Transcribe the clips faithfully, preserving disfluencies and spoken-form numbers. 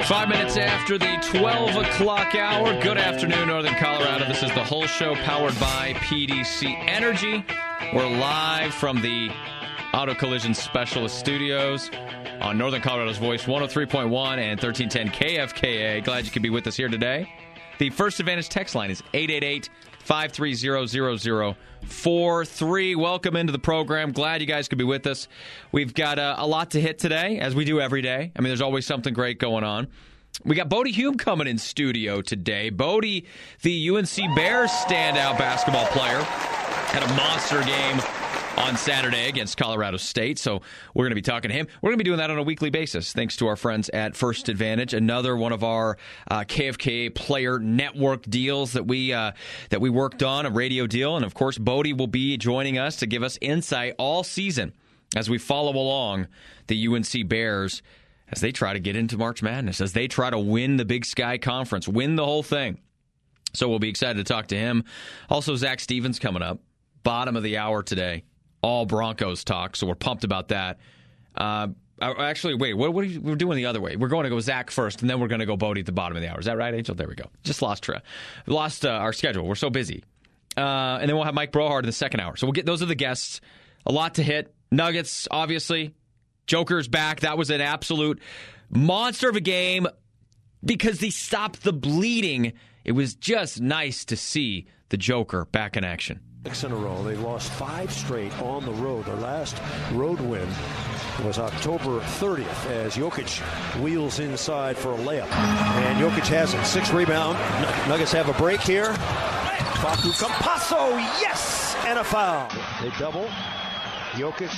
Five minutes after the twelve o'clock hour. Good afternoon, Northern Colorado. This is the Hull Show powered by P D C Energy. We're live from the Auto Collision Specialist Studios on Northern Colorado's Voice, one oh three point one and thirteen ten K F K A. Glad you could be with us here today. The First Advantage text line is eight eight eight, five three zero, zero zero four three. Welcome into the program. Glad you guys could be with us. We've got uh, a lot to hit today, as we do every day. I mean, there's always something great going on. We got Bodie Hume coming in studio today. Bodie, the U N C Bears standout basketball player, had a monster game on Saturday against Colorado State, so we're going to be talking to him. We're going to be doing that on a weekly basis, thanks to our friends at First Advantage, another one of our uh, K F K A player network deals that we uh, that we worked on, a radio deal. And, of course, Bodie will be joining us to give us insight all season as we follow along the U N C Bears as they try to get into March Madness, as they try to win the Big Sky Conference, win the whole thing. So we'll be excited to talk to him. Also, Zach Stevens coming up, bottom of the hour today. All Broncos talk, so we're pumped about that. Uh, actually, wait, what, what are you, we're doing the other way? We're going to go Zach first, and then we're going to go Bodie at the bottom of the hour. Is that right, Angel? There we go. Just lost tra- lost uh, our schedule. We're so busy. Uh, and then we'll have Mike Brohard in the second hour. So we'll get those are the guests. A lot to hit. Nuggets, obviously. Joker's back. That was an absolute monster of a game because they stopped the bleeding. It was just nice to see the Joker back in action. Six in a row. They lost five straight on the road. Their last road win was October thirtieth as Jokic wheels inside for a layup. And Jokic has it. Six rebound. Nuggets have a break here. Facu Campazzo, yes! And a foul. They double. Jokic.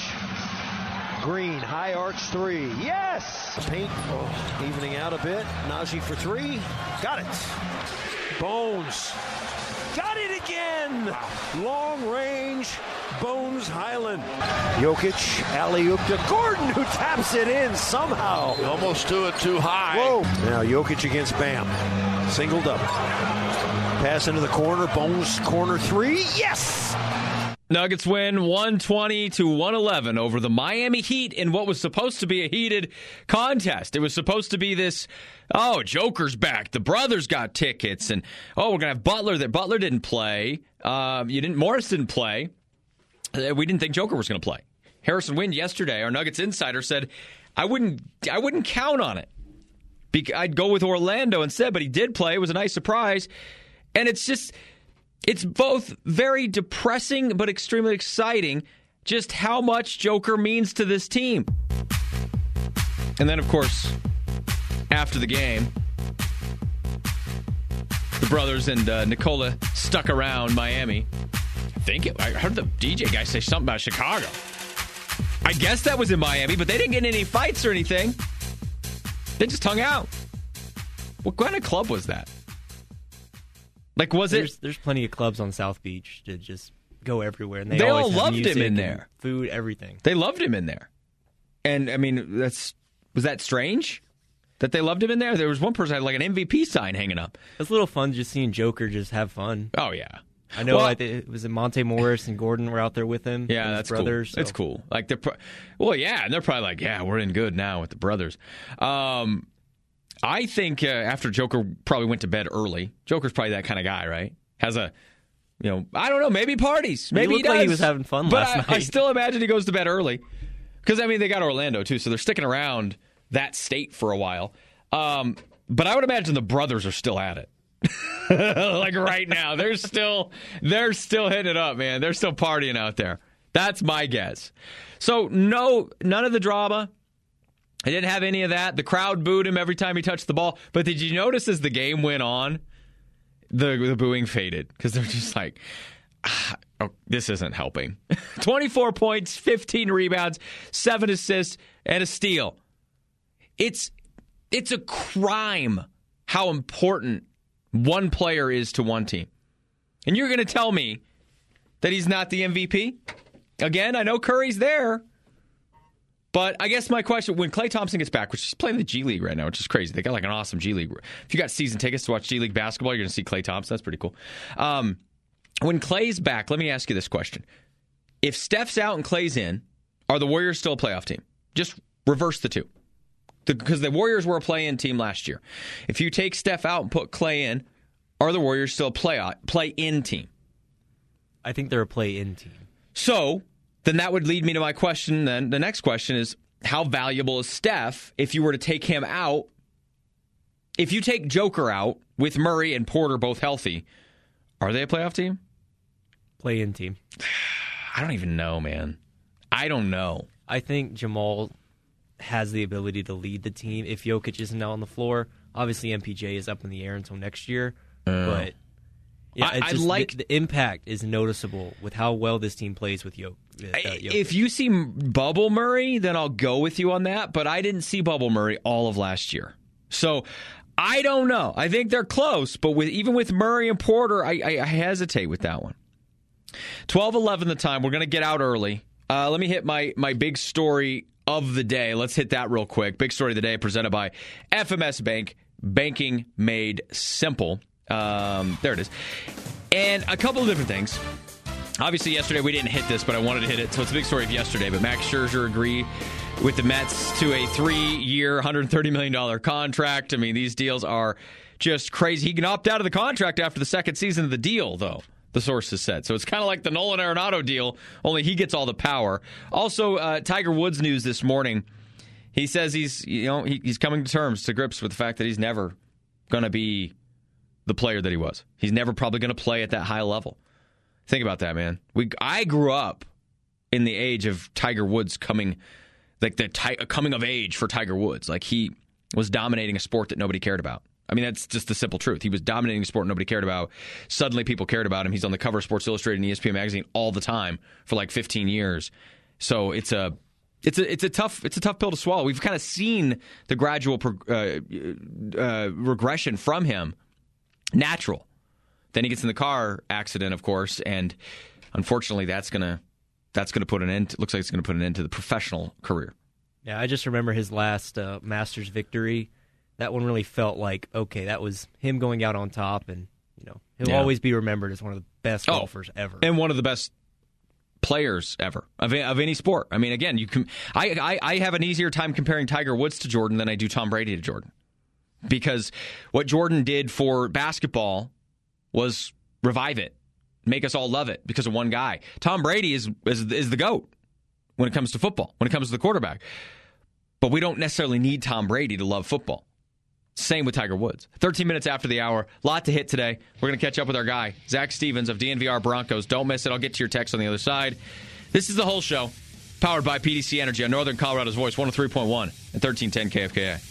Green, high arch three. Yes! Paint oh, evening out a bit. Najee for three. Got it. Bones. Got it again! Wow. Long range, Bones Highland. Jokic, alley-oop to Gordon, who taps it in somehow. Almost to it too high. Whoa. Now Jokic against Bam. Singled up. Pass into the corner, Bones corner three. Yes! Nuggets win one twenty to one eleven over the Miami Heat in what was supposed to be a heated contest. It was supposed to be this, oh, Joker's back. The brothers got tickets. And, oh, we're going to have Butler. That Butler didn't play. Uh, you didn't. Morris didn't play. Uh, we didn't think Joker was going to play. Harrison Wind yesterday, our Nuggets insider, said, I wouldn't I wouldn't count on it. Be- I'd go with Orlando instead, but he did play. It was a nice surprise. And it's just... It's both very depressing but extremely exciting just how much Joker means to this team. And then, of course, after the game, the brothers and uh, Nicola stuck around Miami. I think it, I heard the D J guy say something about Chicago. I guess that was in Miami, but they didn't get in any fights or anything. They just hung out. What kind of club was that? Like, was there's, it? There's plenty of clubs on South Beach to just go everywhere. And they, they always all have loved him in there. Food, everything. They loved him in there. And, I mean, that's was that strange that they loved him in there? There was one person who had like an M V P sign hanging up. It's a little fun just seeing Joker just have fun. Oh, yeah. I know well, I think it was Monte Morris and Gordon were out there with him. Yeah, that's brothers, cool. So. It's cool. Like they're, pro- well, yeah, and they're probably like, yeah, we're in good now with the brothers. Um, I think uh, after Joker probably went to bed early. Joker's probably that kind of guy, right? Has a, you know, I don't know, maybe parties. Maybe he, he does. Like he was having fun but last I, night. I still imagine he goes to bed early. Because, I mean, they got Orlando, too, so they're sticking around that state for a while. Um, but I would imagine the brothers are still at it. Like right now. They're still they're still hitting it up, man. They're still partying out there. That's my guess. So, no, none of the drama. I didn't have any of that. The crowd booed him every time he touched the ball. But did you notice as the game went on, the, the booing faded? Because they're just like, ah, oh, this isn't helping. twenty-four points, fifteen rebounds, seven assists, and a steal. It's it's a crime how important one player is to one team. And you're going to tell me that he's not the M V P? Again, I know Curry's there. But I guess my question, when Klay Thompson gets back, which is playing the G League right now, which is crazy. They got like an awesome G League. If you got season tickets to watch G League basketball, you're going to see Klay Thompson. That's pretty cool. Um, when Klay's back, let me ask you this question. If Steph's out and Klay's in, are the Warriors still a playoff team? Just reverse the two. Because the, the Warriors were a play-in team last year. If you take Steph out and put Clay in, are the Warriors still a play play-in team? I think they're a play-in team. So then that would lead me to my question. Then the next question is, how valuable is Steph if you were to take him out? If you take Joker out with Murray and Porter both healthy, are they a playoff team? Play-in team. I don't even know, man. I don't know. I think Jamal has the ability to lead the team if Jokic isn't now on the floor. Obviously, M P J is up in the air until next year, uh, but yeah, I, it's I just, like the, the impact is noticeable with how well this team plays with Jokic. Uh, Jokic. If you see Bubble Murray, then I'll go with you on that. But I didn't see Bubble Murray all of last year, so I don't know. I think they're close, but with even with Murray and Porter, I, I, I hesitate with that one. twelve eleven the time. We're going to get out early. Uh, let me hit my my big story of the day. Let's hit that real quick. Big story of the day presented by F M S Bank. Banking made simple. Um, there it is. And a couple of different things. Obviously, yesterday we didn't hit this, but I wanted to hit it. So it's a big story of yesterday. But Max Scherzer agreed with the Mets to a three-year, one hundred thirty million dollars contract. I mean, these deals are just crazy. He can opt out of the contract after the second season of the deal, though, the sources said. So it's kind of like the Nolan Arenado deal, only he gets all the power. Also, uh, Tiger Woods news this morning. He says he's, you know, he, he's coming to terms, to grips with the fact that he's never going to be the player that he was. He's never probably going to play at that high level. Think about that, man. We I grew up in the age of Tiger Woods coming, like the ti- coming of age for Tiger Woods. Like he was dominating a sport that nobody cared about. I mean, that's just the simple truth. He was dominating a sport nobody cared about. Suddenly people cared about him. He's on the cover of Sports Illustrated and E S P N Magazine all the time for like fifteen years. So it's a it's a it's a tough it's a tough pill to swallow. We've kind of seen the gradual uh, uh, regression from him. Natural. Then he gets in the car accident, of course, and unfortunately, that's gonna that's gonna put an end. To, looks like it's gonna put an end to the professional career. Yeah, I just remember his last uh, Masters victory. That one really felt like, okay, that was him going out on top, and you know he'll yeah. always be remembered as one of the best oh, golfers ever, and one of the best players ever of, of any sport. I mean, again, you can. I, I I have an easier time comparing Tiger Woods to Jordan than I do Tom Brady to Jordan, because what Jordan did for basketball was revive it, make us all love it because of one guy. Tom Brady is, is is the GOAT when it comes to football, when it comes to the quarterback. But we don't necessarily need Tom Brady to love football. Same with Tiger Woods. thirteen minutes after the hour, lot to hit today. We're going to catch up with our guy, Zach Stevens of D N V R Broncos. Don't miss it. I'll get to your text on the other side. This is The Whole Show, powered by P D C Energy on Northern Colorado's Voice, one oh three point one and thirteen ten K F K A.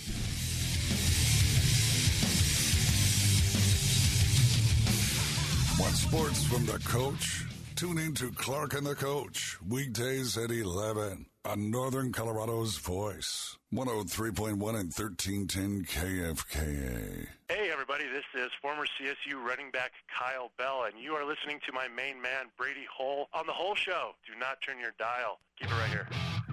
Want sports from the coach? Tune in to Clark and the Coach, weekdays at eleven on Northern Colorado's Voice, one oh three point one and thirteen ten K F K A. Hey, everybody, this is former C S U running back Kyle Bell, and you are listening to my main man, Brady Hull, on The Whole Show. Do not turn your dial. Keep it right here.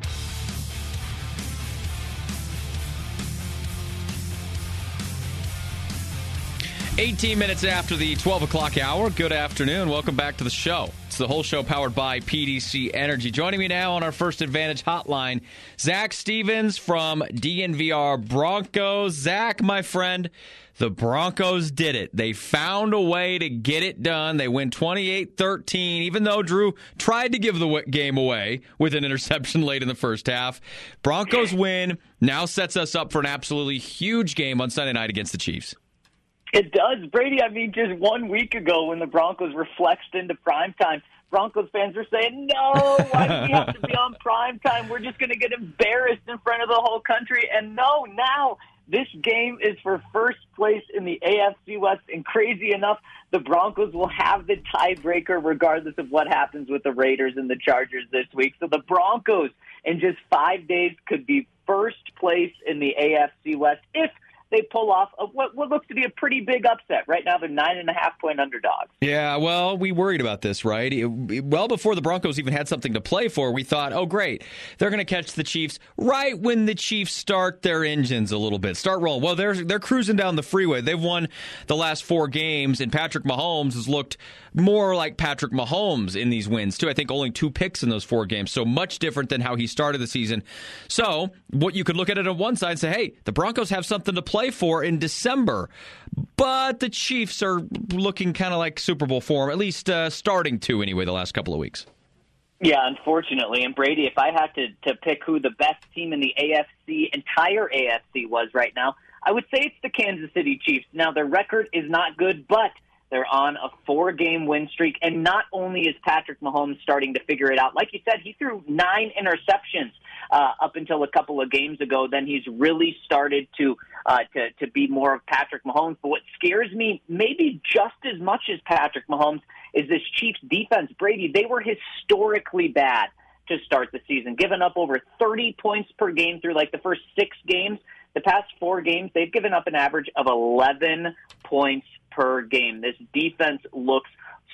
eighteen minutes after the twelve o'clock hour. Good afternoon. Welcome back to the show. It's The Whole Show powered by P D C Energy. Joining me now on our First Advantage hotline, Zach Stevens from D N V R Broncos. Zach, my friend, the Broncos did it. They found a way to get it done. They win twenty-eight thirteen, even though Drew tried to give the game away with an interception late in the first half. Broncos win. Now sets us up for an absolutely huge game on Sunday night against the Chiefs. It does, Brady. I mean, just one week ago when the Broncos were flexed into primetime, Broncos fans were saying, no, why do we have to be on primetime? We're just going to get embarrassed in front of the whole country. And no, now this game is for first place in the A F C West. And crazy enough, the Broncos will have the tiebreaker regardless of what happens with the Raiders and the Chargers this week. So the Broncos in just five days could be first place in the A F C West if they pull off a, what, what looks to be a pretty big upset. Right now, they're nine and a half point underdogs. Yeah, well, we worried about this, right? It, well before the Broncos even had something to play for, we thought, oh, great, they're going to catch the Chiefs right when the Chiefs start their engines a little bit, start rolling. Well, they're they're cruising down the freeway. They've won the last four games, and Patrick Mahomes has looked more like Patrick Mahomes in these wins, too. I think only two picks in those four games, so much different than how he started the season. So what you could look at it on one side and say, hey, the Broncos have something to play for in December, but the Chiefs are looking kind of like Super Bowl form, at least uh, starting to anyway the last couple of weeks. Yeah, unfortunately. And Brady, if I had to, to pick who the best team in the A F C, entire A F C was right now, I would say it's the Kansas City Chiefs. Now, their record is not good, but they're on a four-game win streak. And not only is Patrick Mahomes starting to figure it out, like you said, he threw nine interceptions uh, up until a couple of games ago. Then he's really started to, uh, to, to be more of Patrick Mahomes. But what scares me maybe just as much as Patrick Mahomes is this Chiefs defense. Brady, they were historically bad to start the season, giving up over thirty points per game through like the first six games. The past four games, they've given up an average of eleven points per game. This defense looks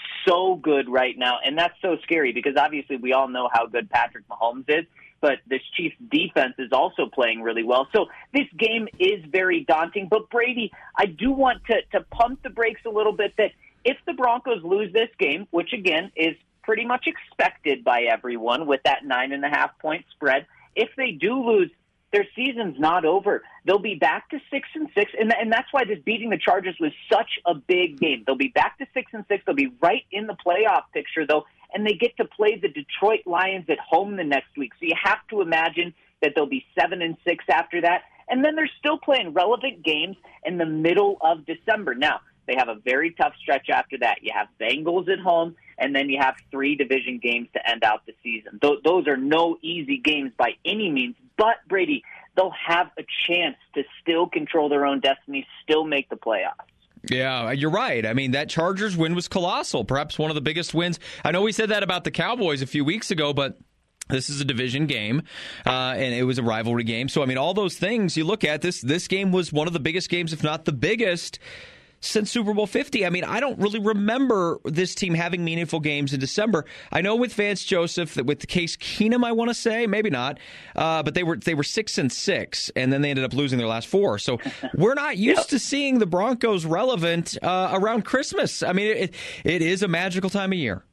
so good right now, and that's so scary because obviously we all know how good Patrick Mahomes is, but this Chiefs defense is also playing really well. So this game is very daunting. But Brady, I do want to, to pump the brakes a little bit that if the Broncos lose this game, which again is pretty much expected by everyone with that nine and a half point spread, if they do lose, their season's not over. They'll be back to six and six, and and that's why this beating the Chargers was such a big game. They'll be back to six and six. They'll be right in the playoff picture, though, and they get to play the Detroit Lions at home the next week. So you have to imagine that they'll be seven and six after that, and then they're still playing relevant games in the middle of December. Now, they have a very tough stretch after that. You have Bengals at home, and then you have three division games to end out the season. Th- those are no easy games by any means, but, Brady, they'll have a chance to still control their own destiny, still make the playoffs. Yeah, you're right. I mean, that Chargers win was colossal, perhaps one of the biggest wins. I know we said that about the Cowboys a few weeks ago, but this is a division game, uh, and it was a rivalry game. So, I mean, all those things you look at, this this game was one of the biggest games, if not the biggest, since Super Bowl fifty. I mean, I don't really remember this team having meaningful games in December. I know with Vance Joseph, that with Case Keenum, I want to say, maybe not, uh, but they were they were six and six, and then they ended up losing their last four. So we're not used yep. to seeing the Broncos relevant uh, around Christmas. I mean, it it is a magical time of year.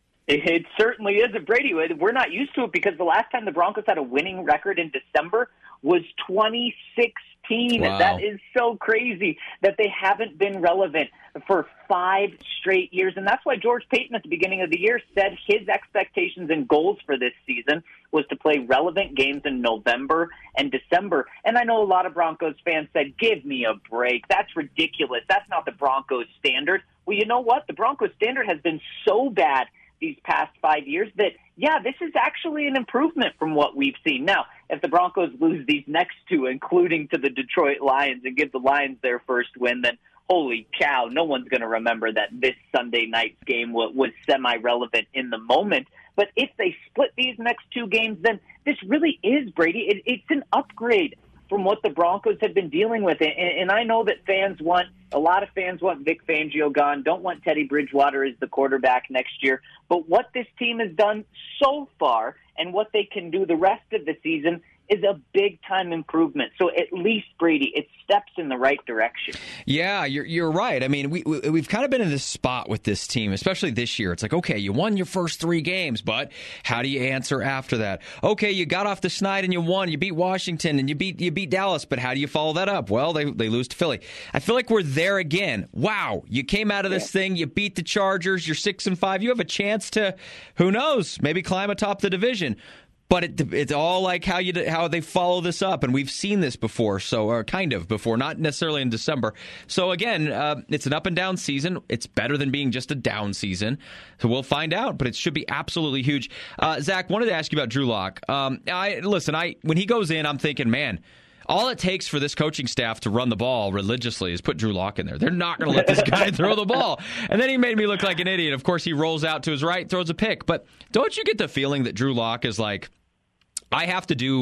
It certainly is. Brady, we're not used to it because the last time the Broncos had a winning record in December was twenty sixteen. Wow. That is so crazy that they haven't been relevant for five straight years. And that's why George Payton at the beginning of the year said his expectations and goals for this season was to play relevant games in November and December. And I know a lot of Broncos fans said, give me a break. That's ridiculous. That's not the Broncos standard. Well, you know what? The Broncos standard has been so bad these past five years that, yeah, this is actually an improvement from what we've seen. Now, if the Broncos lose these next two, including to the Detroit Lions, and give the Lions their first win, then holy cow, no one's going to remember that this Sunday night's game was, was semi-relevant in the moment. But if they split these next two games, then this really is, Brady, it, it's an upgrade from what the Broncos have been dealing with. And, and I know that fans want, a lot of fans want Vic Fangio gone, don't want Teddy Bridgewater as the quarterback next year. But what this team has done so far and what they can do the rest of the season is a big-time improvement. So at least, Brady, it steps in the right direction. Yeah, you're you're right. I mean, we, we, we've kind of been in this spot with this team, especially this year. It's like, okay, you won your first three games, but how do you answer after that? Okay, you got off the schneid and you won. You beat Washington and you beat you beat Dallas, but how do you follow that up? Well, they, they lose to Philly. I feel like we're there again. Wow, you came out of this yeah. thing, you beat the Chargers, you're six and five. You have a chance to, who knows, maybe climb atop the division. But it, it's all like how you how they follow this up, and we've seen this before, so or kind of before, not necessarily in December. So again, uh, it's an up and down season. It's better than being just a down season. So we'll find out, but it should be absolutely huge. Uh, Zach, wanted to ask you about Drew Lock. Um, I listen. I when he goes in, I'm thinking, man. All it takes for this coaching staff to run the ball religiously is put Drew Lock in there. They're not going to let this guy throw the ball. And then he made me look like an idiot. Of course, he rolls out to his right, throws a pick. But don't you get the feeling that Drew Lock is like, I have to do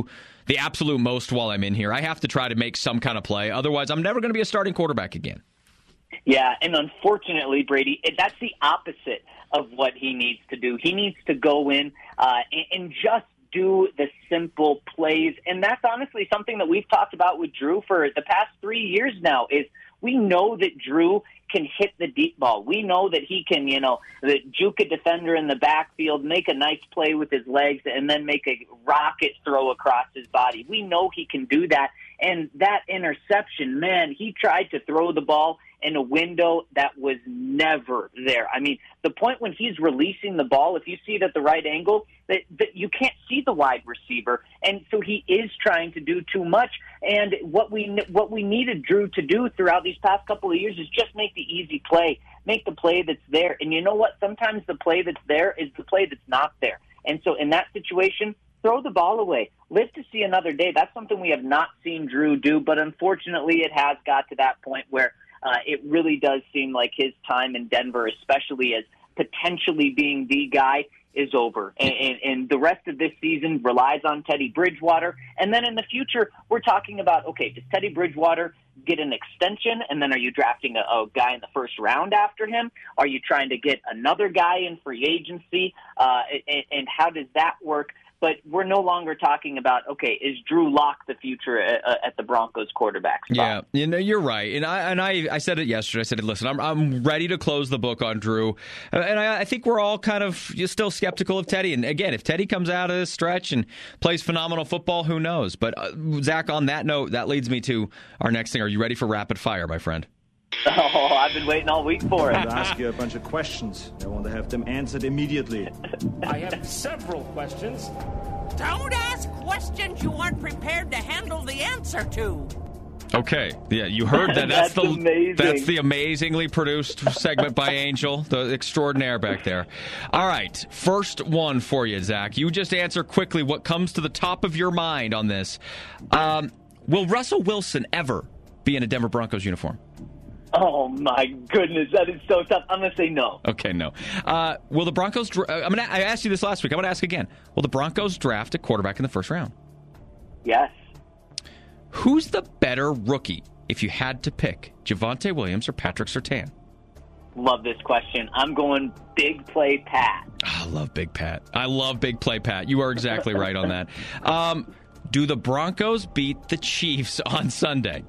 the absolute most while I'm in here. I have to try to make some kind of play. Otherwise, I'm never going to be a starting quarterback again. Yeah, and unfortunately, Brady, that's the opposite of what he needs to do. He needs to go in uh, and, and just do the simple plays. And that's honestly something that we've talked about with Drew for the past three years now, is we know that Drew can hit the deep ball. We know that he can, you know, juke a defender in the backfield, make a nice play with his legs, and then make a rocket throw across his body. We know he can do that. And that interception, man, he tried to throw the ball in a window that was never there. I mean, the point when he's releasing the ball, if you see it at the right angle, that, that you can't see the wide receiver, and so he is trying to do too much. And what we what we needed Drew to do throughout these past couple of years is just make the easy play, make the play that's there. And you know what? Sometimes the play that's there is the play that's not there. And so in that situation, throw the ball away. Live to see another day. That's something we have not seen Drew do, but unfortunately it has got to that point where uh, it really does seem like his time in Denver, especially as potentially being the guy, is over. And, and, and the rest of this season relies on Teddy Bridgewater. And then in the future, we're talking about, okay, does Teddy Bridgewater get an extension, and then are you drafting a, a guy in the first round after him? Are you trying to get another guy in free agency? Uh, and, and how does that work? But we're no longer talking about, okay, is Drew Lock the future at, at the Broncos quarterback spot? Yeah, you know, you're right. And I and I, I said it yesterday. I said, listen, I'm I'm ready to close the book on Drew. And I, I think we're all kind of still skeptical of Teddy. And again, if Teddy comes out of this stretch and plays phenomenal football, who knows? But uh, Zach, on that note, that leads me to our next thing. Are you ready for rapid fire, my friend? Oh, I've been waiting all week for it. I want to ask you a bunch of questions. I want to have them answered immediately. I have several questions. Don't ask questions you aren't prepared to handle the answer to. Okay, yeah, you heard that. That's, That's the amazing. That's the amazingly produced segment by Angel, the extraordinaire back there. All right, first one for you, Zach. You just answer quickly what comes to the top of your mind on this. Um, will Russell Wilson ever be in a Denver Broncos uniform? Oh, my goodness. That is so tough. I'm going to say no. Okay, no. Uh, will the Broncos... Dra- I'm gonna, I asked you this last week. I'm going to ask again. Will the Broncos draft a quarterback in the first round? Yes. Who's the better rookie if you had to pick, Javonte Williams or Patrick Surtain? Love this question. I'm going big play Pat. Oh, I love big Pat. I love big play Pat. You are exactly right on that. Um, do the Broncos beat the Chiefs on Sunday?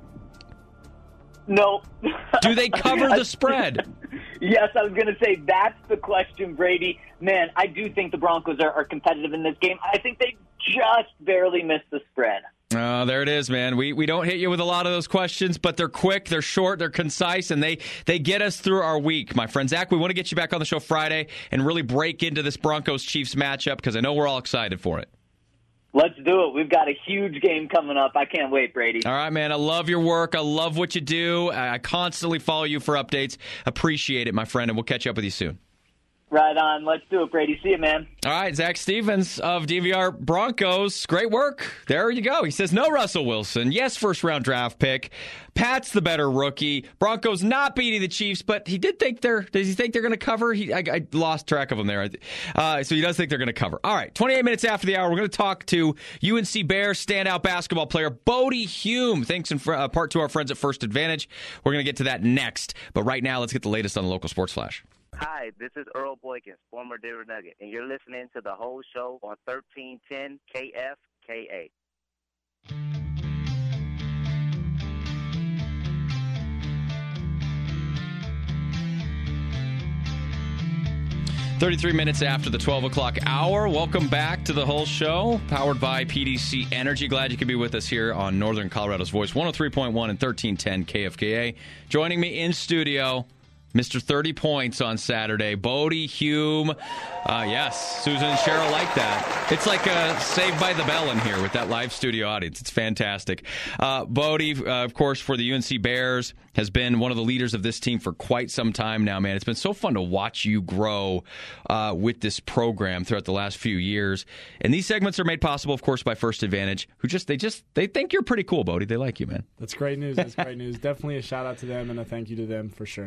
No. Do they cover the spread? Yes, I was going to say that's the question, Brady. Man, I do think the Broncos are, are competitive in this game. I think they just barely missed the spread. Oh, there it is, man. We we don't hit you with a lot of those questions, but they're quick, they're short, they're concise, and they, they get us through our week, my friend. Zach, we want to get you back on the show Friday and really break into this Broncos-Chiefs matchup because I know we're all excited for it. Let's do it. We've got a huge game coming up. I can't wait, Brady. All right, man. I love your work. I love what you do. I constantly follow you for updates. Appreciate it, my friend, and we'll catch up with you soon. Right on. Let's do it, Brady. See you, man. All right, Zach Stevens of D V R Broncos. Great work. There you go. He says no Russell Wilson. Yes, first-round draft pick. Pat's the better rookie. Broncos not beating the Chiefs, but he did think they're. Does he think they're going to cover? He, I, I lost track of him there. Uh, so he does think they're going to cover. All right, twenty-eight minutes after the hour, we're going to talk to U N C Bears standout basketball player Bodie Hume. Thanks in uh, part to our friends at First Advantage. We're going to get to that next. But right now, let's get the latest on the local sports flash. Hi, this is Earl Boykins, former Denver Nugget, and you're listening to the whole show on thirteen ten K F K A. thirty-three minutes after the twelve o'clock hour. Welcome back to the whole show, powered by P D C Energy. Glad you could be with us here on Northern Colorado's Voice, one oh three point one and thirteen ten K F K A. Joining me in studio, Mister thirty points on Saturday, Bodie Hume. Uh, yes, Susan and Cheryl like that. It's like a Saved by the Bell in here with that live studio audience. It's fantastic. Uh, Bodie, uh, of course, for the U N C Bears, has been one of the leaders of this team for quite some time now, man. It's been so fun to watch you grow uh, with this program throughout the last few years. And these segments are made possible, of course, by First Advantage, who just they just they think you're pretty cool, Bodie. They like you, man. That's great news. That's great news. Definitely a shout out to them and a thank you to them for sure. Yeah, I know.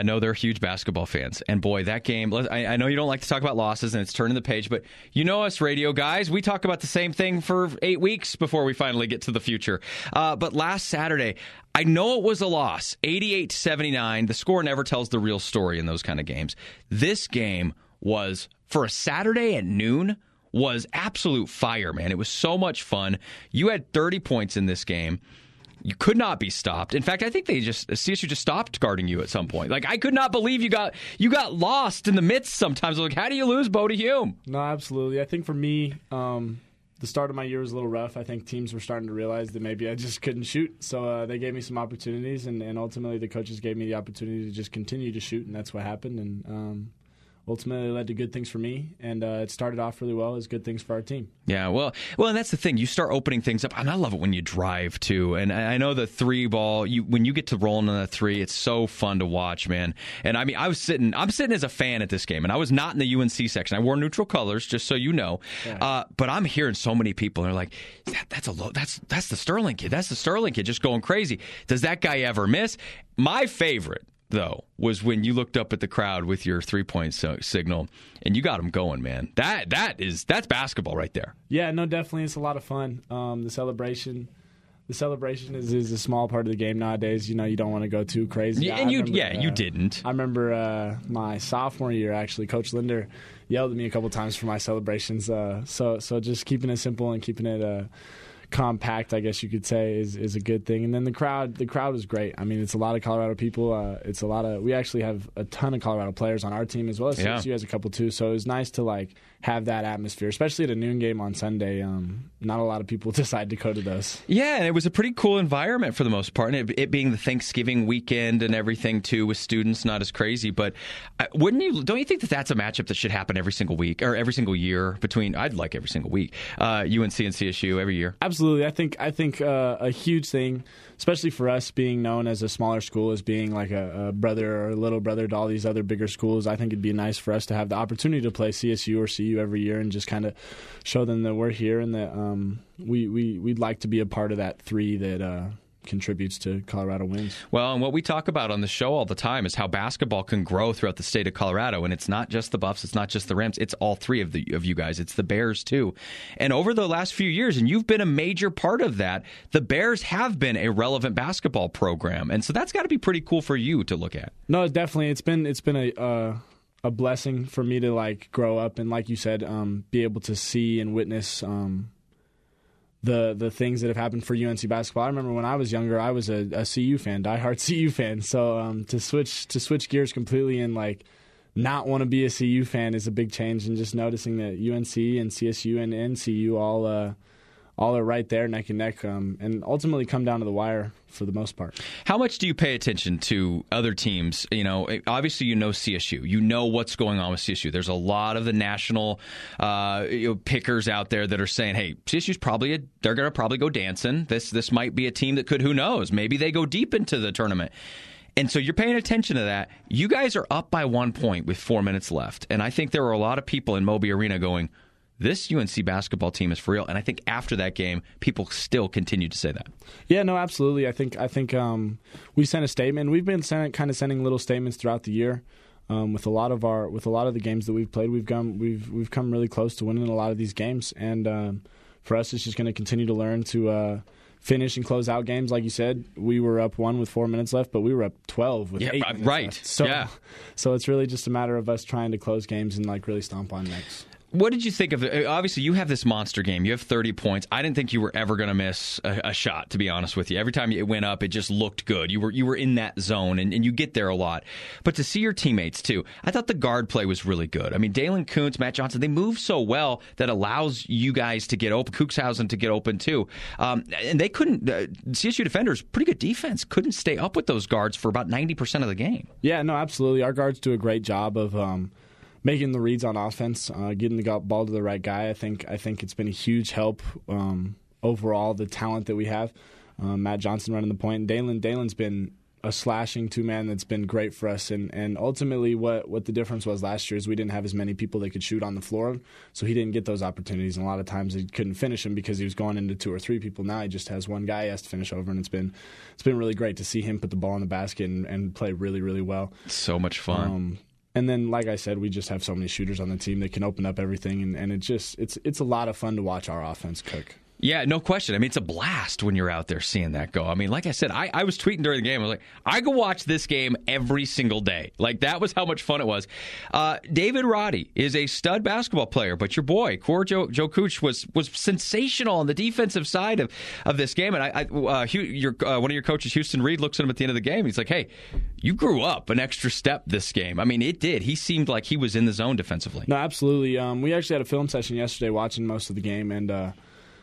know they're huge basketball fans. And boy, that game, I, I know you don't like to talk about losses and it's turning the page, but you know us radio guys, we talk about the same thing for eight weeks before we finally get to the future. Uh, but last Saturday, I know it was a loss, eighty-eight to seventy-nine. The score never tells the real story in those kind of games. This game was, for a Saturday at noon, was absolute fire, man. It was so much fun. You had thirty points in this game. You could not be stopped. In fact, I think they just C S U just stopped guarding you at some point. Like, I could not believe you got you got lost in the midst sometimes. I was like, how do you lose Bodie Hume? No, absolutely. I think for me, um, the start of my year was a little rough. I think teams were starting to realize that maybe I just couldn't shoot. So uh, they gave me some opportunities, and, and ultimately the coaches gave me the opportunity to just continue to shoot, and that's what happened. And um, ultimately led to good things for me, and uh, it started off really well as good things for our team. Yeah, well, well, and that's the thing. You start opening things up, and I love it when you drive, too. And I know the three ball, you when you get to rolling on the three, it's so fun to watch, man. And, I mean, I was sitting, I'm sitting as a fan at this game, and I was not in the U N C section. I wore neutral colors, just so you know. Yeah. Uh, but I'm hearing so many people, and they're like, that, that's a low, that's that's the Sterling kid. That's the Sterling kid just going crazy. Does that guy ever miss? My favorite, though, was when you looked up at the crowd with your three-point so- signal, and you got them going, man. That that is that's basketball right there. Yeah, no, definitely, it's a lot of fun. Um, the celebration, the celebration is, is a small part of the game nowadays. You know, you don't want to go too crazy. Yeah, and you, remember, yeah, uh, you didn't. I remember uh, my sophomore year, actually, Coach Linder yelled at me a couple times for my celebrations. Uh, so, so just keeping it simple and keeping it Uh, compact, I guess you could say, is, is a good thing. And then the crowd, the crowd was great. I mean, it's a lot of Colorado people. Uh, it's a lot of. We actually have a ton of Colorado players on our team as well as yeah. C S U has a couple too. So it was nice to like have that atmosphere, especially at a noon game on Sunday. Um, not a lot of people decide to go to those. Yeah, and it was a pretty cool environment for the most part. And it, it being the Thanksgiving weekend and everything too, with students, not as crazy. But uh, wouldn't you? Don't you think that that's a matchup that should happen every single week or every single year between? I'd like every single week. Uh, U N C and C S U every year. Absolutely, I think I think uh, a huge thing, especially for us being known as a smaller school, as being like a, a brother or a little brother to all these other bigger schools. I think it'd be nice for us to have the opportunity to play C S U or C U every year and just kind of show them that we're here and that um, we we we'd like to be a part of that three that Uh, contributes to Colorado wins. Well, and what we talk about on the show all the time is how basketball can grow throughout the state of Colorado, and it's not just the Buffs, it's not just the Rams, it's all three of the of you guys. It's the Bears too. And over the last few years, and you've been a major part of that, the Bears have been a relevant basketball program, and so that's got to be pretty cool for you to look at. No, definitely, it's been it's been a uh, a blessing for me to like grow up and, like you said, um, be able to see and witness Um, the the things that have happened for U N C basketball. I remember when I was younger, I was a, a C U fan, diehard C U fan. So um, to switch to switch gears completely and like not want to be a C U fan is a big change. And just noticing that U N C and C S U and, and C U all uh, all are right there, neck and neck, um, and ultimately come down to the wire for the most part. How much do you pay attention to other teams? You know, obviously you know C S U. You know what's going on with C S U. There's a lot of the national uh, you know, pickers out there that are saying, hey, C S U's probably, a, they're going to probably go dancing. This, this might be a team that could, who knows, maybe they go deep into the tournament. And so you're paying attention to that. You guys are up by one point with four minutes left. And I think there were a lot of people in Moby Arena going, this U N C basketball team is for real. And I think after that game, people still continue to say that. Yeah, no, absolutely. I think I think um, we sent a statement. We've been sending, kind of sending little statements throughout the year um, with a lot of our with a lot of the games that we've played. We've come we've we've come really close to winning a lot of these games. And um, for us, it's just going to continue to learn to uh, finish and close out games. Like you said, we were up one with four minutes left, but we were up twelve with yeah, eight minutes right. left. So, yeah. So it's really just a matter of us trying to close games and like really stomp on necks. What did you think of it? Obviously, you have this monster game. You have thirty points. I didn't think you were ever going to miss a, a shot, to be honest with you. Every time it went up, it just looked good. You were you were in that zone, and, and you get there a lot. But to see your teammates, too, I thought the guard play was really good. I mean, Dalen Kuntz, Matt Johnson, they move so well that allows you guys to get open, Cuxhausen to get open, too. Um, and they couldn't, uh, C S U defenders, pretty good defense, couldn't stay up with those guards for about ninety percent of the game. Yeah, no, absolutely. Our guards do a great job of um, making the reads on offense, uh, getting the ball to the right guy. I think I think it's been a huge help um, overall, the talent that we have. Um, Matt Johnson running the point. And Dalen, Dalen's been a slashing two-man that's been great for us. And, and ultimately what, what the difference was last year is we didn't have as many people that could shoot on the floor, so he didn't get those opportunities. And a lot of times he couldn't finish them because he was going into two or three people. Now he just has one guy he has to finish over, and it's been it's been really great to see him put the ball in the basket and, and play really, really well. So much fun. Um, and then, like I said, we just have so many shooters on the team that can open up everything, and, and it just it's it's a lot of fun to watch our offense cook. Yeah, no question. I mean, it's a blast when you're out there seeing that go. I mean, like I said, I, I was tweeting during the game. I was like, I could watch this game every single day. Like, that was how much fun it was. Uh, David Roddy is a stud basketball player, but your boy, Core Joe, Joe Cooch, was was sensational on the defensive side of, of this game. And I, I uh, Hugh, your, uh, one of your coaches, Houston Reed, looks at him at the end of the game. He's like, hey, you grew up an extra step this game. I mean, it did. He seemed like he was in the zone defensively. No, absolutely. Um, we actually had a film session yesterday watching most of the game, and uh,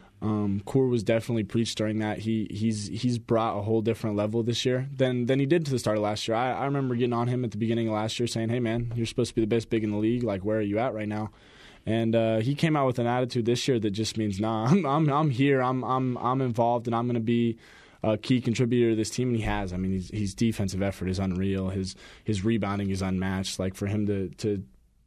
Um, Core was definitely preached during that. He he's he's brought a whole different level this year than than he did to the start of last year. I, I remember getting on him at the beginning of last year saying, hey, man, you're supposed to be the best big in the league. Like, where are you at right now? And uh, he came out with an attitude this year that just means, nah, I'm I'm, I'm here. I'm I'm I'm involved, and I'm going to be a key contributor to this team. And he has. I mean, his, his defensive effort is unreal. His his rebounding is unmatched. Like, for him to to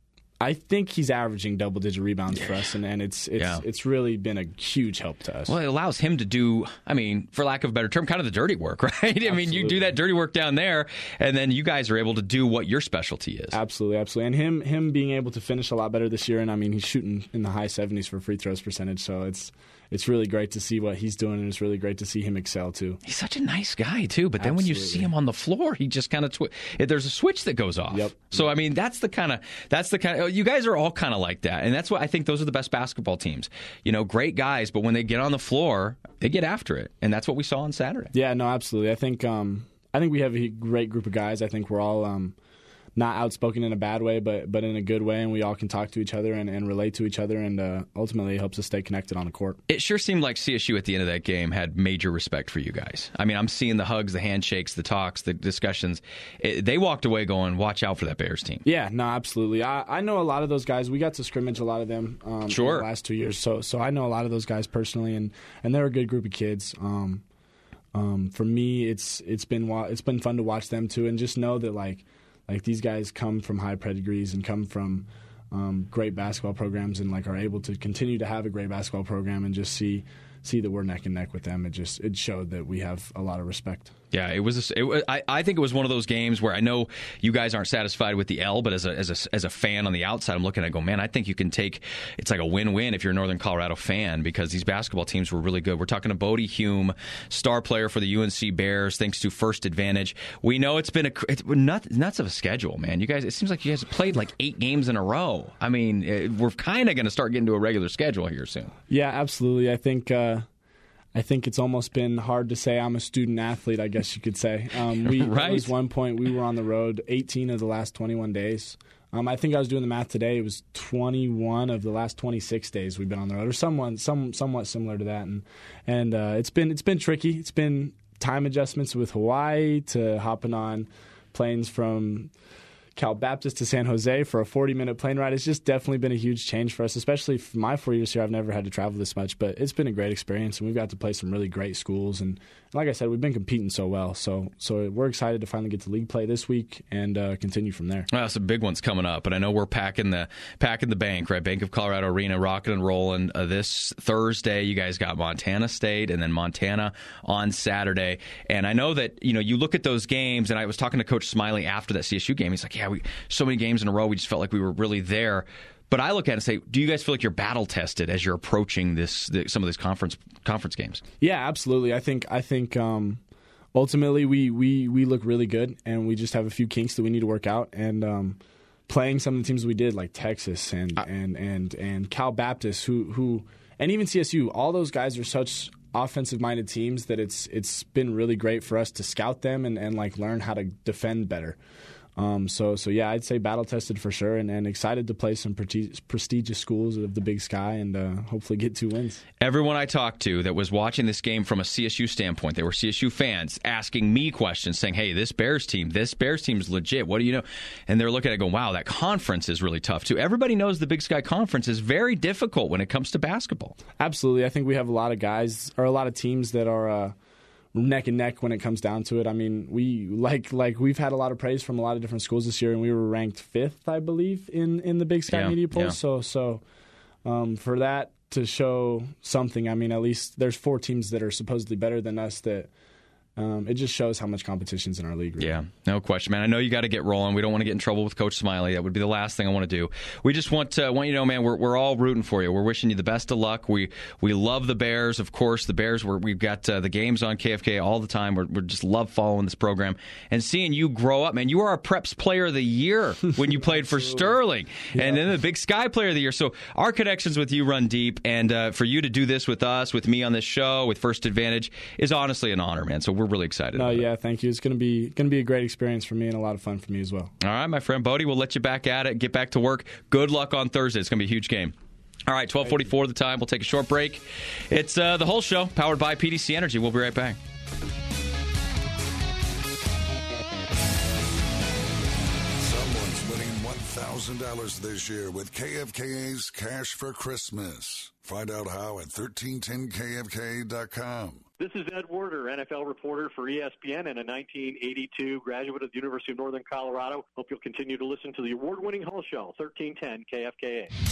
I think he's averaging double-digit rebounds for us, and, and it's it's Yeah. it's really been a huge help to us. Well, it allows him to do, I mean, for lack of a better term, kind of the dirty work, right? I mean, you do that dirty work down there, and then you guys are able to do what your specialty is. Absolutely, absolutely. And him him being able to finish a lot better this year, and I mean, he's shooting in the high seventies for free throws percentage, so it's it's really great to see what he's doing, and it's really great to see him excel, too. He's such a nice guy, too, but then Absolutely. when you see him on the floor, he just kind of, twi- there's a switch that goes off. Yep. So, I mean, that's the kind of, that's the kind of, you guys are all kind of like that, and that's what I think those are the best basketball teams. You know, great guys, but when they get on the floor, they get after it, and that's what we saw on Saturday. Yeah, no, absolutely. I think um, I think we have a great group of guys. I think we're all um, not outspoken in a bad way, but but in a good way, and we all can talk to each other and, and relate to each other, and uh, ultimately it helps us stay connected on the court. It sure seemed like C S U at the end of that game had major respect for you guys. I mean, I'm seeing the hugs, the handshakes, the talks, the discussions. It, they walked away going, watch out for that Bears team. Yeah, no, absolutely. I, I know a lot of those guys. We got to scrimmage a lot of them um, sure. in the last two years, so so I know a lot of those guys personally, and, and they're a good group of kids. Um, um, for me, it's it's been it's been fun to watch them too, and just know that like. Like, these guys come from high pedigrees and come from um, great basketball programs, and like are able to continue to have a great basketball program, and just see see that we're neck and neck with them. It just it showed that we have a lot of respect. Yeah, it was. A, it, I, I think it was one of those games where I know you guys aren't satisfied with the L, but as a as a as a fan on the outside, I'm looking at it, go, man, I think you can take. It's like a win-win if you're a Northern Colorado fan, because these basketball teams were really good. We're talking to Bodie Hume, star player for the U N C Bears, thanks to First Advantage. We know it's been a it's nuts, nuts of a schedule, man. You guys, it seems like you guys have played like eight games in a row. I mean, it, we're kind of going to start getting to a regular schedule here soon. Yeah, absolutely. I think. Uh I think it's almost been hard to say I'm a student athlete, I guess you could say. Um, we, right. There was one point we were on the road eighteen of the last twenty-one days. Um, I think I was doing the math today. It was twenty-one of the last twenty-six days we've been on the road, or someone, some, somewhat similar to that. And and uh, it's been it's been tricky. It's been time adjustments with Hawaii to hopping on planes from Cal Baptist to San Jose for a forty-minute plane ride. It's just definitely been a huge change for us, especially for my four years here. I've never had to travel this much, but it's been a great experience, and we've got to play some really great schools. And like I said, we've been competing so well, so so we're excited to finally get to league play this week and uh, continue from there. Well, some big ones coming up, but I know we're packing the packing the bank, right? Bank of Colorado Arena, rocking and rolling. Uh, this Thursday, you guys got Montana State, and then Montana on Saturday. And I know that you know you look at those games, and I was talking to Coach Smiley after that C S U game. He's like, "Yeah, we so many games in a row, we just felt like we were really there." But I look at it and say, do you guys feel like you're battle tested as you're approaching this the, some of these conference conference games? Yeah, absolutely. I think I think um, ultimately we, we, we look really good, and we just have a few kinks that we need to work out. And um, playing some of the teams we did, like Texas and I, and, and and Cal Baptist, who who and even C S U, all those guys are such offensive-minded teams that it's it's been really great for us to scout them and, and like learn how to defend better. Um, so, so yeah, I'd say battle-tested for sure, and, and excited to play some pre- prestigious schools of the Big Sky and uh, hopefully get two wins. Everyone I talked to that was watching this game from a C S U standpoint, they were C S U fans asking me questions, saying, hey, this Bears team, this Bears team is legit. What do you know? And they're looking at it going, wow, that conference is really tough, too. Everybody knows the Big Sky Conference is very difficult when it comes to basketball. Absolutely. I think we have a lot of guys, or a lot of teams that are uh, – neck and neck when it comes down to it. I mean, we like like we've had a lot of praise from a lot of different schools this year, and we were ranked fifth, I believe, in, in the Big Sky yeah, Media polls. Yeah. So so um, for that to show something, I mean, at least there's four teams that are supposedly better than us that. Um, it just shows how much competition's in our league. Really. Yeah, no question, man. I know you got to get rolling. We don't want to get in trouble with Coach Smiley. That would be the last thing I want to do. We just want to want you to know, man, we're we're all rooting for you. We're wishing you the best of luck. We we love the Bears, of course. The Bears, we're, we've got uh, the games on K F K all the time. We're, we just love following this program and seeing you grow up, man. You were our Preps Player of the Year when you played for Sterling, yeah. and then the Big Sky Player of the Year. So our connections with you run deep, and uh, for you to do this with us, with me on this show, with First Advantage, is honestly an honor, man. So we're really excited. No, about yeah. it. Yeah, thank you. It's going to be going to be a great experience for me and a lot of fun for me as well. All right, my friend Bodie, we'll let you back at it. Get back to work. Good luck on Thursday. It's going to be a huge game. All right, twelve forty-four the time. We'll take a short break. It's uh, the whole show powered by P D C Energy. We'll be right back. Someone's winning one thousand dollars this year with K F K A's Cash for Christmas. Find out how at thirteen ten K F K dot com. This is Ed Werder, N F L reporter for E S P N and a nineteen eighty-two graduate of the University of Northern Colorado. Hope you'll continue to listen to the award-winning Hull Show, thirteen ten K F K A.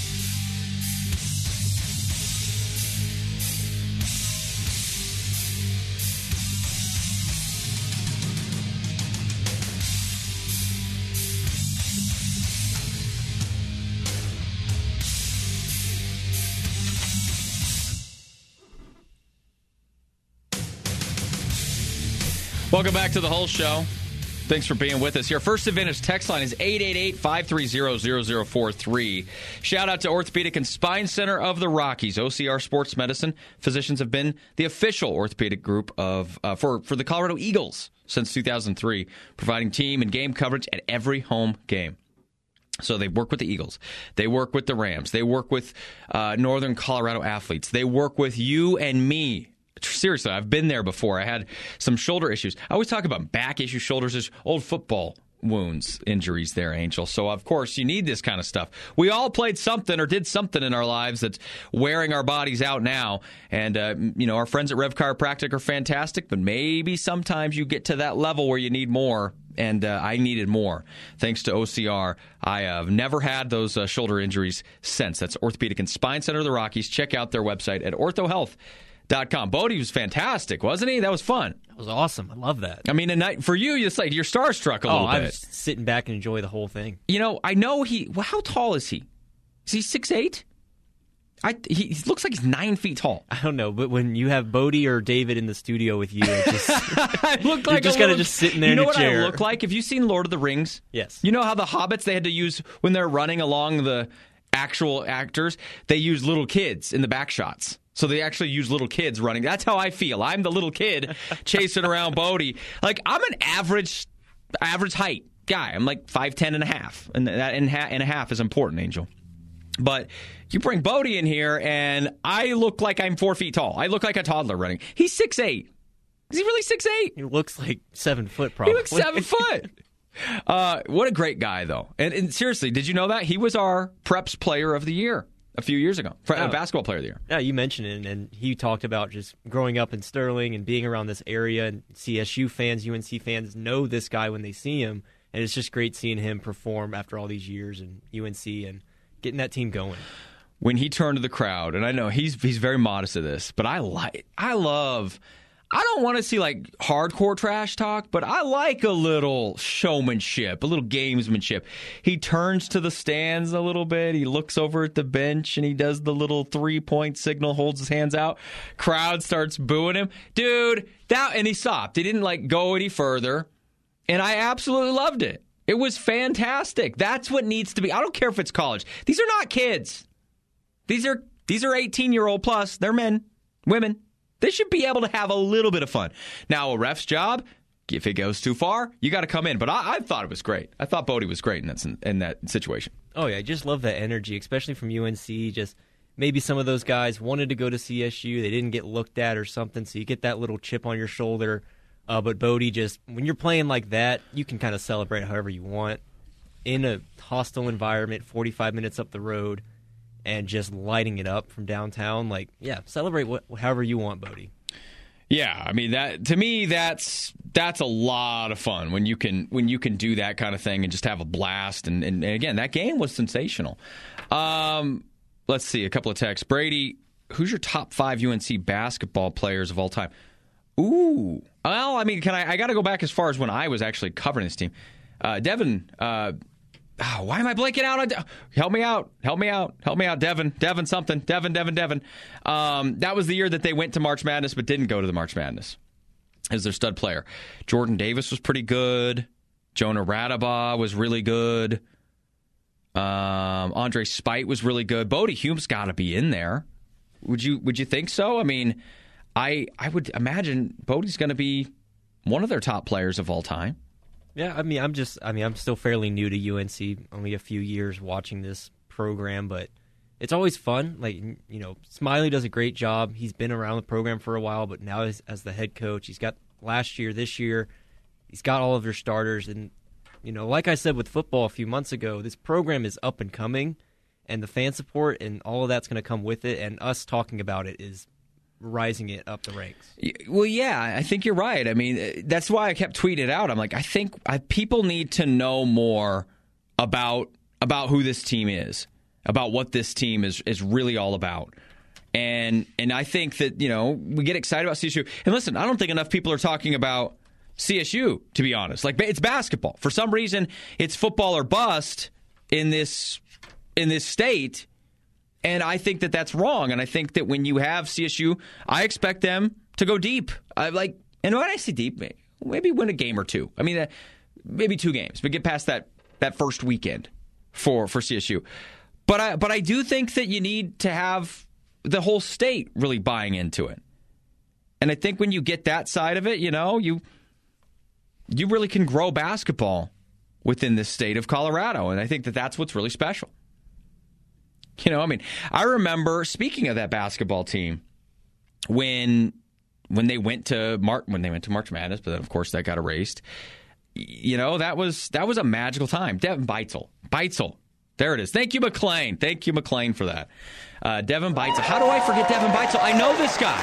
Welcome back to the whole show. Thanks for being with us. Your First Advantage text line is eight eight eight, five three zero, zero zero four three. Shout out to Orthopedic and Spine Center of the Rockies. O C R Sports Medicine physicians have been the official orthopedic group of uh, for, for the Colorado Eagles since two thousand three, providing team and game coverage at every home game. So they work with the Eagles. They work with the Rams. They work with uh, Northern Colorado athletes. They work with you and me. Seriously, I've been there before. I had some shoulder issues. I always talk about back issues, shoulders issues, old football wounds, injuries there, Angel. So, of course, you need this kind of stuff. We all played something or did something in our lives that's wearing our bodies out now. And, uh, you know, our friends at Rev Chiropractic are fantastic, but maybe sometimes you get to that level where you need more. And uh, I needed more. Thanks to O C R, I have never had those uh, shoulder injuries since. That's Orthopedic and Spine Center of the Rockies. Check out their website at ortho health dot com. Bodie was fantastic, wasn't he? That was fun. That was awesome. I love that. I mean, a night for you, it's like you're starstruck a oh, little bit. I was sitting back and enjoy the whole thing. You know, I know he. Well, how tall is he? Is he six eight? I he, he looks like he's nine feet tall. I don't know, but when you have Bodie or David in the studio with you, it just I look like you're just kind of just sitting there. You know in a what chair. I look like? Have you seen Lord of the Rings? Yes. You know how the hobbits they had to use when they're running along the actual actors, they use little kids in the back shots. So they actually use little kids running. That's how I feel. I'm the little kid chasing around Bodie. Like, I'm an average average height guy. I'm like five ten and a half. And that and, ha- and a half is important, Angel. But you bring Bodie in here, and I look like I'm four feet tall. I look like a toddler running. He's six eight. Is he really six eight? He looks like seven foot, probably. He looks seven foot. Uh, what a great guy, though. And, and seriously, did you know that? He was our Preps Player of the Year a few years ago. Oh. Uh, basketball Player of the Year. Yeah, you mentioned it, and he talked about just growing up in Sterling and being around this area, and C S U fans, U N C fans know this guy when they see him, and it's just great seeing him perform after all these years in U N C and getting that team going. When he turned to the crowd, and I know he's he's very modest of this, but I like I love I don't want to see like hardcore trash talk, but I like a little showmanship, a little gamesmanship. He turns to the stands a little bit. He looks over at the bench and he does the little three-point signal, holds his hands out. Crowd starts booing him. Dude, that and he stopped. He didn't like go any further. And I absolutely loved it. It was fantastic. That's what needs to be. I don't care if it's college. These are not kids. These are these are eighteen-year-old plus. They're men, women. They should be able to have a little bit of fun. Now, a ref's job, if it goes too far, you got to come in. But I, I thought it was great. I thought Bodie was great in that, in that situation. Oh, yeah. I just love that energy, especially from U N C. Just maybe some of those guys wanted to go to C S U. They didn't get looked at or something, so you get that little chip on your shoulder. Uh, but Bodie just, when you're playing like that, you can kind of celebrate however you want in a hostile environment, forty-five minutes up the road, and just lighting it up from downtown. Like, yeah, celebrate what, however you want, Bodie. Yeah, I mean that to me that's that's a lot of fun when you can when you can do that kind of thing and just have a blast. And, and, and again, that game was sensational. Um, let's see, a couple of texts. Brady, who's your top five U N C basketball players of all time? Ooh, well, I mean, can I? I got to go back as far as when I was actually covering this team. Uh, Devin. Uh, Oh, why am I blanking out on? De- help me out. Help me out. Help me out, Devin. Devin something. Devin, Devin, Devin. Um, that was the year that they went to March Madness but didn't go to the March Madness as their stud player. Jordan Davis was pretty good. Jonah Radabaugh was really good. Um, Andre Spite was really good. Bodie Hume's got to be in there. Would you Would you think so? I mean, I I would imagine Bodie's going to be one of their top players of all time. Yeah, I mean, I'm just, I mean, I'm still fairly new to U N C, only a few years watching this program, but it's always fun. Like, you know, Smiley does a great job. He's been around the program for a while, but now as, as the head coach, he's got last year, this year, he's got all of your starters. And, you know, like I said with football a few months ago, this program is up and coming, and the fan support and all of that's going to come with it, and us talking about it is rising it up the ranks. Well, yeah, I think you're right. I mean, that's why I kept tweeting it out. I'm like, I think I, people need to know more about about who this team is, about what this team is is really all about. And and I think that, you know, we get excited about C S U. And listen, I don't think enough people are talking about C S U, to be honest. Like, it's basketball. For some reason, it's football or bust in this in this state. And I think that that's wrong. And I think that when you have C S U, I expect them to go deep. I like, and when I say deep, maybe win a game or two. I mean, maybe two games, but get past that that first weekend for, for C S U. But I but I do think that you need to have the whole state really buying into it. And I think when you get that side of it, you know, you you really can grow basketball within the state of Colorado. And I think that that's what's really special. You know, I mean, I remember, speaking of that basketball team, when when they went to Mar- when they went to March Madness, but then of course that got erased. You know, that was that was a magical time. Devin Beitzel, Beitzel, there it is. Thank you, McLean. Thank you, McLean, for that. Uh, Devin Beitzel. How do I forget Devin Beitzel? I know this guy.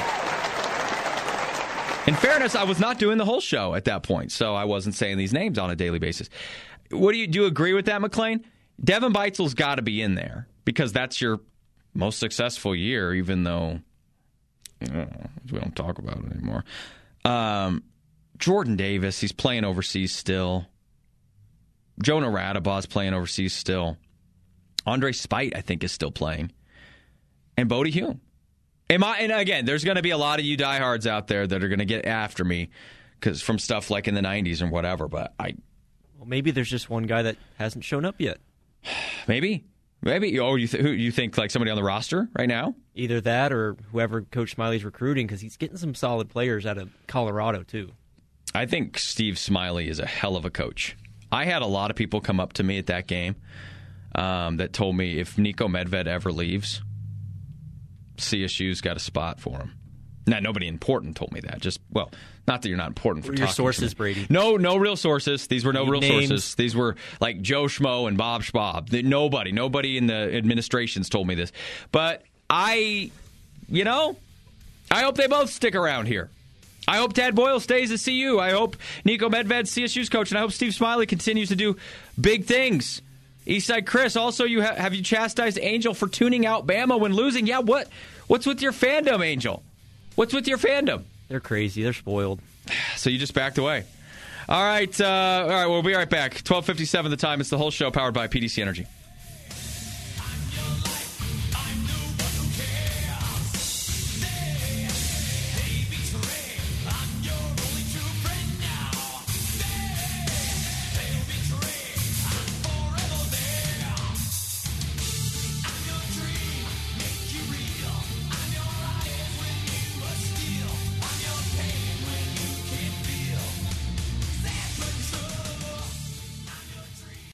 In fairness, I was not doing the whole show at that point, so I wasn't saying these names on a daily basis. What do you do? You agree with that, McLean? Devin Beitzel's got to be in there. Because that's your most successful year, even though you know, we don't talk about it anymore. Um, Jordan Davis, he's playing overseas still. Jonah Radabaugh's playing overseas still. Andre Spite, I think, is still playing. And Bodie Hume. Am I, and again, there's going to be a lot of you diehards out there that are going to get after me because from stuff like in the nineties or whatever. But I, well, maybe there's just one guy that hasn't shown up yet. Maybe. Maybe. Oh, you, th- who, you think like somebody on the roster right now? Either that or whoever Coach Smiley's recruiting, because he's getting some solid players out of Colorado, too. I think Steve Smiley is a hell of a coach. I had a lot of people come up to me at that game um, that told me if Niko Medved ever leaves, C S U's got a spot for him. Now, nobody important told me that. Just, well, not that you're not important for what are your talking sources, to me. Brady? No, no real sources. These were no Need real names. sources. These were like Joe Schmo and Bob Schwab. Nobody, nobody in the administrations told me this. But I, you know, I hope they both stick around here. I hope Tad Boyle stays at C U. I hope Niko Medved's C S U's coach, and I hope Steve Smiley continues to do big things. Eastside Chris, also, you ha- have you chastised Angel for tuning out Bama when losing? Yeah, what? What's with your fandom, Angel? What's with your fandom? They're crazy. They're spoiled. So you just backed away. All right. Uh, all right. We'll be right back. twelve fifty-seven the time. It's the whole show powered by P D C Energy.